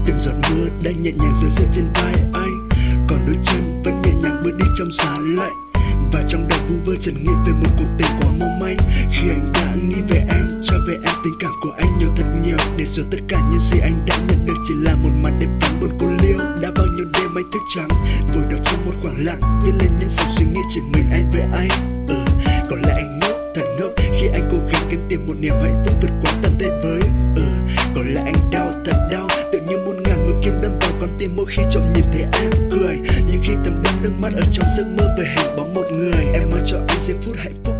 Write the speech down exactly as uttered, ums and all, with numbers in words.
Từng giọt mưa đang nhẹ nhàng rơi rơi trên vai anh, còn đôi chân vẫn nhẹ nhàng bước đi trong giá lạnh. Và trong đầu vu vơ chợt nghĩ về một cuộc tình quá mong manh. Khi anh đã nghĩ về em, cho về em tình cảm của anh nhiều thật nhiều, để rồi tất cả những gì anh đã nhận được chỉ là một màn đêm vắng buồn cô liêu. Đã bao nhiêu đêm anh thức trắng, vùi đầu trong một khoảng lặng, viết lên những dòng suy nghĩ chỉ mình anh với anh. Ừ, có lẽ anh ngốc, thật ngốc khi anh cố gắng kiếm tìm một niềm hạnh phúc vượt qua tận thế với. Ừ, có lẽ anh đau, thật đau, tự như muôn ngàn mũi kim đâm vào con tim mỗi khi trông nhìn thấy em cười. Nhưng khi thầm đẫm nước mắt ở trong giấc mơ về hình bóng một người, em mang cho anh giây phút hạnh phúc